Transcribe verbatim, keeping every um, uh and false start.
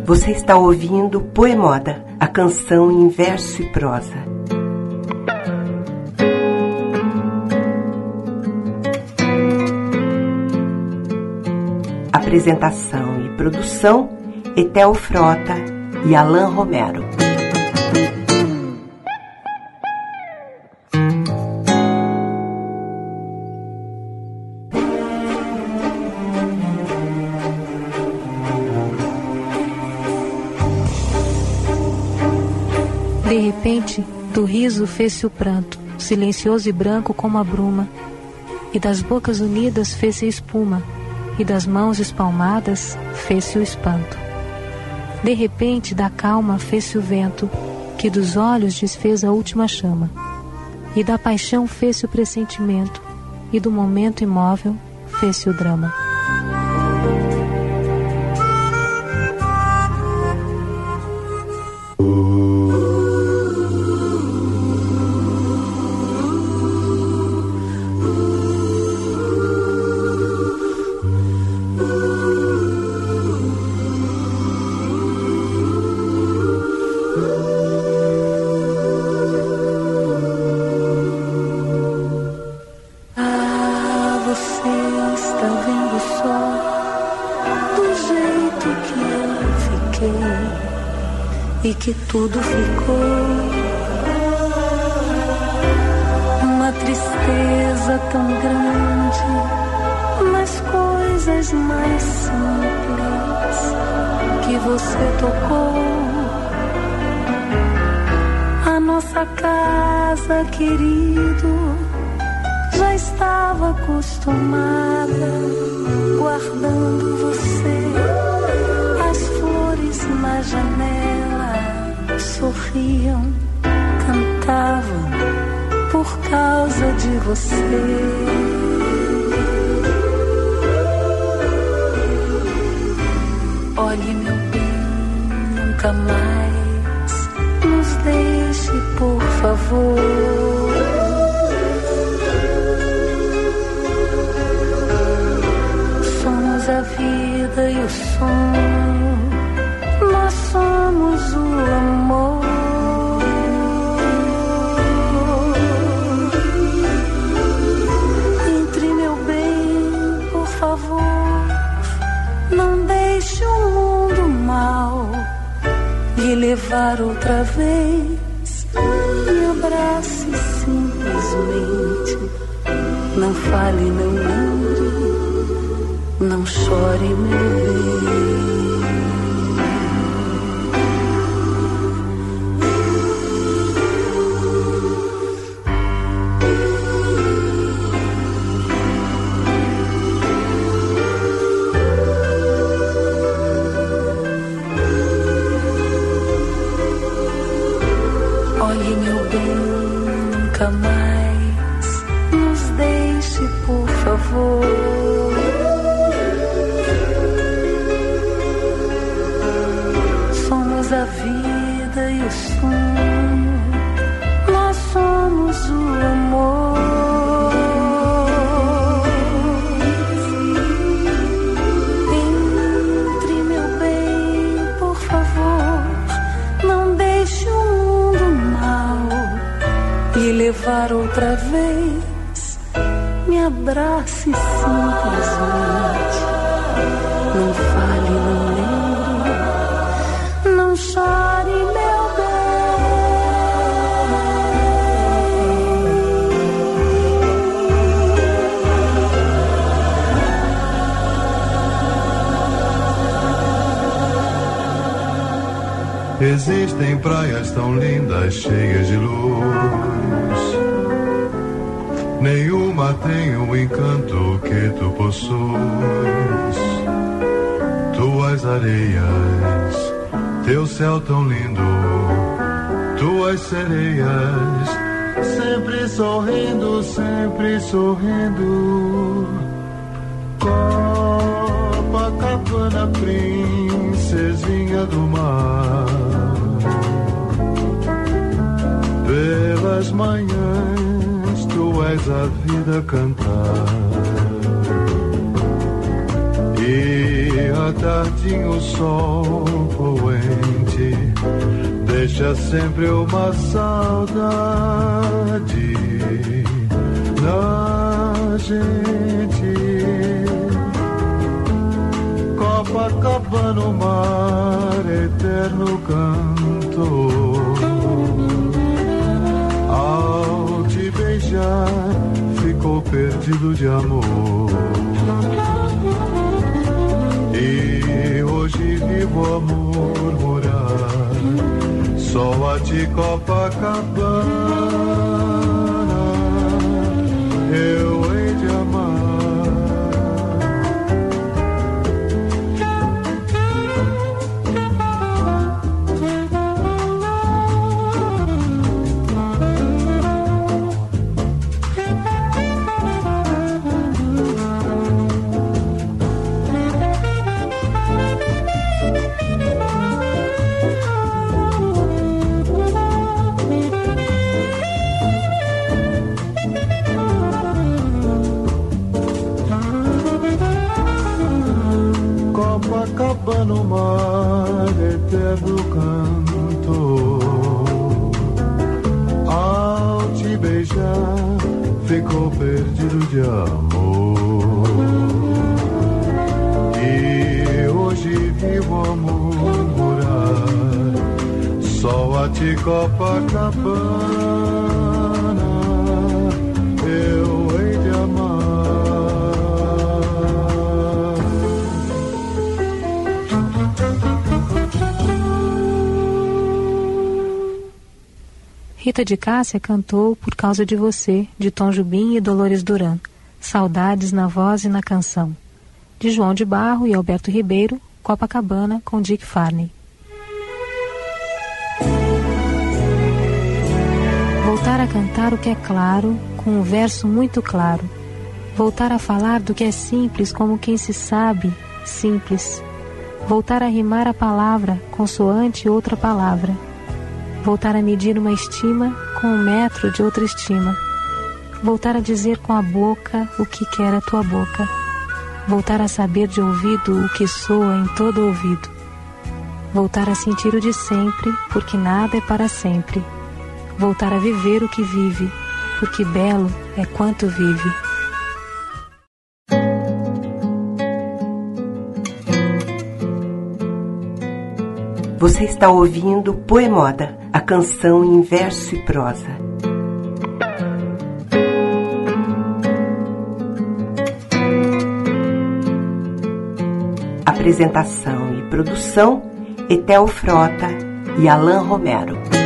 Você está ouvindo Poemoda, a canção em verso e prosa. Apresentação e produção, Etel Frota e Alain Romero. De repente, do riso fez-se o pranto, silencioso e branco como a bruma, e das bocas unidas fez-se espuma, e das mãos espalmadas fez-se o espanto. De repente, da calma fez-se o vento, que dos olhos desfez a última chama, e da paixão fez-se o pressentimento, e do momento imóvel fez-se o drama. E que tudo ficou uma tristeza tão grande nas coisas mais simples que você tocou. A nossa casa, querido, já estava acostumada, guardando você, as flores na janela sorriam, cantavam por causa de você. Olhe, meu bem, nunca mais nos deixe, por favor. Somos a vida e o sonho, nós somos o amor. Entre, meu bem, por favor, não deixe o mundo mal lhe levar outra vez. Me abrace simplesmente, não fale, não lembre, não chore, meu bem. Olhe, meu bem, nunca mais nos deixe, por favor. Somos a vida e o sonho, nós somos o amor. Entre, meu bem, por favor, não deixe o mundo mal lhe levar outra vez. Me abrace simplesmente, não fale, não lembre, não chore, meu bem. Existem praias tão lindas, cheias de luz. Nenhuma tem o encanto que tu possuis. Tuas areias, teu céu tão lindo, tuas sereias, sempre sorrindo, sempre sorrindo. Copacabana, princesinha do mar. Pelas manhãs tu és a vida cantar, e até tardinho o sol poente deixa sempre uma saudade na gente. Copacabana, o mar, eterno canto. Ao te beijar, ficou perdido de amor. E hoje vivo a murmurar, só a ti, Copacabana, eu hei de amar. Copacabana, o mar, eterno canto. Ao te beijar, ficou perdido de amor. E hoje vivo a murmurar, só a ti, Copacabana, eu hei de amar. Rita de Cássia cantou Por Causa de Você, de Tom Jobim e Dolores Duran. Saudades na voz e na canção. De João de Barro e Alberto Ribeiro, Copacabana, com Dick Farney. Voltar a cantar o que é claro, com um verso muito claro. Voltar a falar do que é simples, como quem se sabe, simples. Voltar a rimar a palavra, consoante outra palavra. Voltar a medir uma estima com um metro de outra estima. Voltar a dizer com a boca o que quer a tua boca. Voltar a saber de ouvido o que soa em todo ouvido. Voltar a sentir o de sempre, porque nada é para sempre. Voltar a viver o que vive, porque belo é quanto vive. Você está ouvindo Poemoda, a canção em verso e prosa. Apresentação e produção, Etel Frota e Alain Romero.